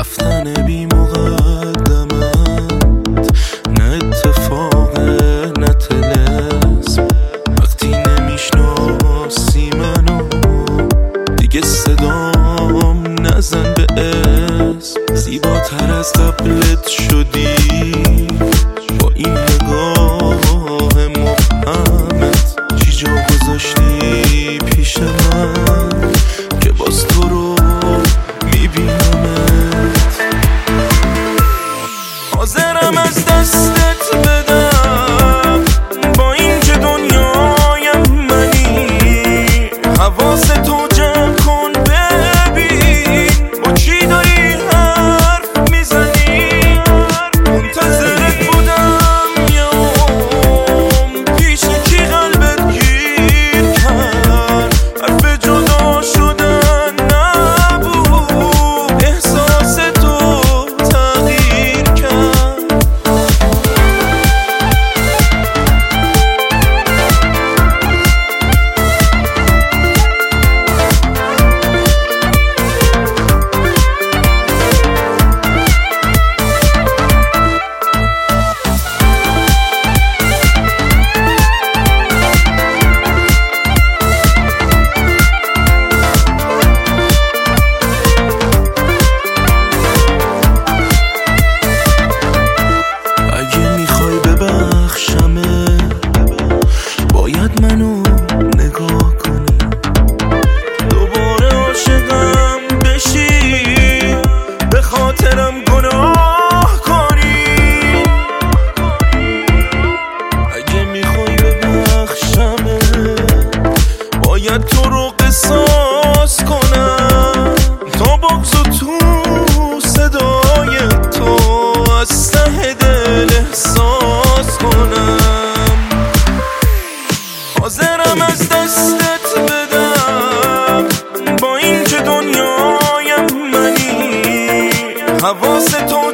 رفتن بی مقدمت، نه اتفاق نه طلسم. وقتی نمیشناسی منو دیگه صدام نزن به اسم. زیباتر از قبلت شدی با این نگاه مبهمت. چی جا گذاشتی پیش من که باز تو رو میبینمت. حاضرم از دستت بدم با این که دنیایم منی. حواستو جمع کن ببین با چی داری حرف میزنی. منتظرت بودم یوم پیش کی قلبت گیر کرد. حرف جدا شدن نبود، احساس تو تغییر کرد. باید منو نگاه کنی، دوباره عاشقم بشی، به خاطرم گناه کنی. اگه میخوای ببخشمه باید تو رو قصاص کنم، تا بغض و تو صدای تو از ته دل احساس کنم. حاضرم از دستت بدم با این که دنیایم منی. حواستو